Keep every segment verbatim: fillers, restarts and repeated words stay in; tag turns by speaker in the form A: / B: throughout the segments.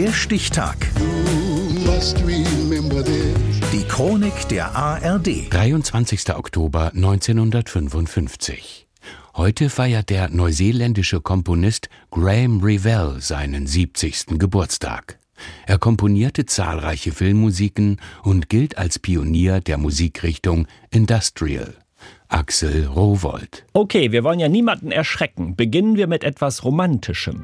A: Der Stichtag. Die Chronik der A R D.
B: dreiundzwanzigster Oktober neunzehnhundertfünfundfünfzig. Heute feiert der neuseeländische Komponist Graeme Revell seinen siebzigsten Geburtstag. Er komponierte zahlreiche Filmmusiken und gilt als Pionier der Musikrichtung Industrial. Axel Rowohlt.
C: Okay, wir wollen ja niemanden erschrecken. Beginnen wir mit etwas Romantischem.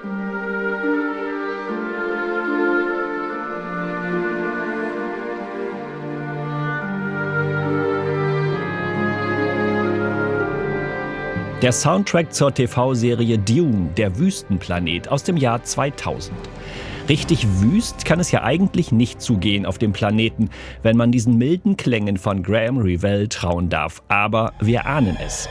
C: Der Soundtrack zur T V-Serie Dune, der Wüstenplanet aus dem Jahr zweitausend. Richtig wüst kann es ja eigentlich nicht zugehen auf dem Planeten, wenn man diesen milden Klängen von Graeme Revell trauen darf. Aber wir ahnen es.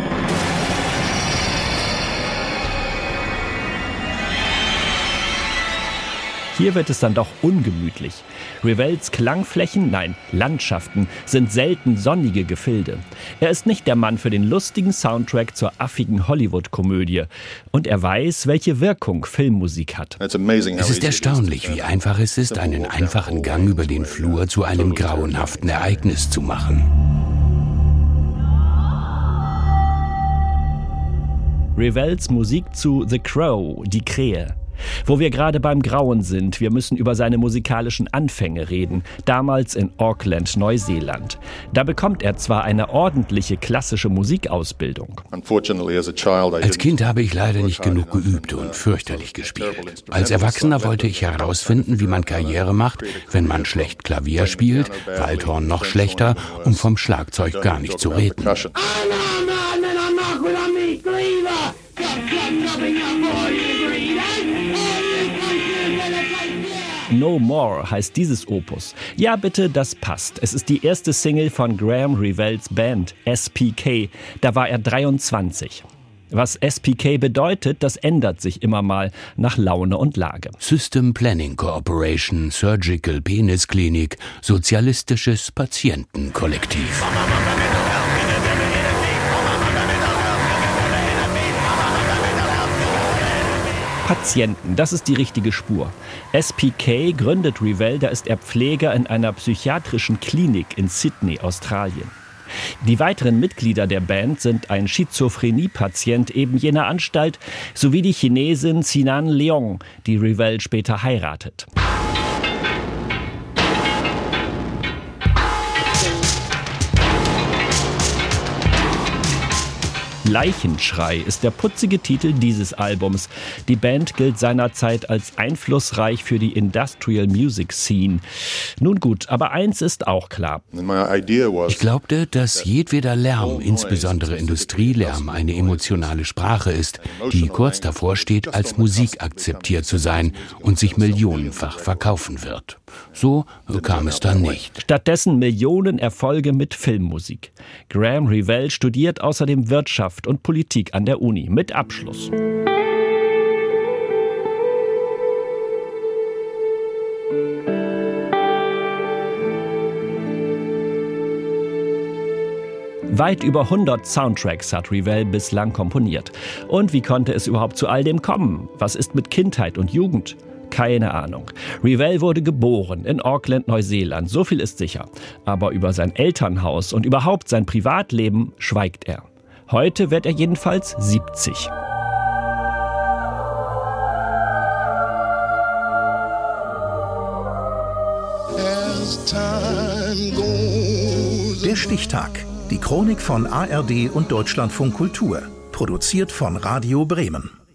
C: Hier wird es dann doch ungemütlich. Revells Klangflächen, nein, Landschaften, sind selten sonnige Gefilde. Er ist nicht der Mann für den lustigen Soundtrack zur affigen Hollywood-Komödie. Und er weiß, welche Wirkung Filmmusik hat.
B: Es ist erstaunlich, wie einfach es ist, einen einfachen Gang über den Flur zu einem grauenhaften Ereignis zu machen.
C: Revells Musik zu The Crow, die Krähe. Wo wir gerade beim Grauen sind, wir müssen über seine musikalischen Anfänge reden, damals in Auckland, Neuseeland. Da bekommt er zwar eine ordentliche klassische Musikausbildung.
B: Als Kind habe ich leider nicht genug geübt und fürchterlich gespielt. Als Erwachsener wollte ich herausfinden, wie man Karriere macht, wenn man schlecht Klavier spielt, Waldhorn noch schlechter, um vom Schlagzeug gar nicht zu reden.
C: No More heißt dieses Opus. Ja bitte, das passt. Es ist die erste Single von Graeme Revells Band, S P K. Da war er dreiundzwanzig. Was S P K bedeutet, das ändert sich immer mal nach Laune und Lage.
B: System Planning Corporation, Surgical Penis Clinic, sozialistisches Patientenkollektiv.
C: Patienten, das ist die richtige Spur. S P K gründet Revell, da ist er Pfleger in einer psychiatrischen Klinik in Sydney, Australien. Die weiteren Mitglieder der Band sind ein Schizophrenie-Patient eben jener Anstalt, sowie die Chinesin Sinan Leong, die Revell später heiratet. Leichenschrei ist der putzige Titel dieses Albums. Die Band gilt seinerzeit als einflussreich für die Industrial Music Scene. Nun gut, aber eins ist auch klar.
B: Ich glaubte, dass jedweder Lärm, insbesondere Industrielärm, eine emotionale Sprache ist, die kurz davor steht, als Musik akzeptiert zu sein und sich millionenfach verkaufen wird. So kam es dann nicht.
C: Stattdessen Millionen Erfolge mit Filmmusik. Graeme Revell studiert außerdem Wirtschaft und Politik an der Uni mit Abschluss. Weit über hundert Soundtracks hat Revell bislang komponiert. Und wie konnte es überhaupt zu all dem kommen? Was ist mit Kindheit und Jugend? Keine Ahnung. Revell wurde geboren in Auckland, Neuseeland, so viel ist sicher. Aber über sein Elternhaus und überhaupt sein Privatleben schweigt er. Heute wird er jedenfalls siebzig.
A: Der Stichtag. Die Chronik von A R D und Deutschlandfunk Kultur. Produziert von Radio Bremen.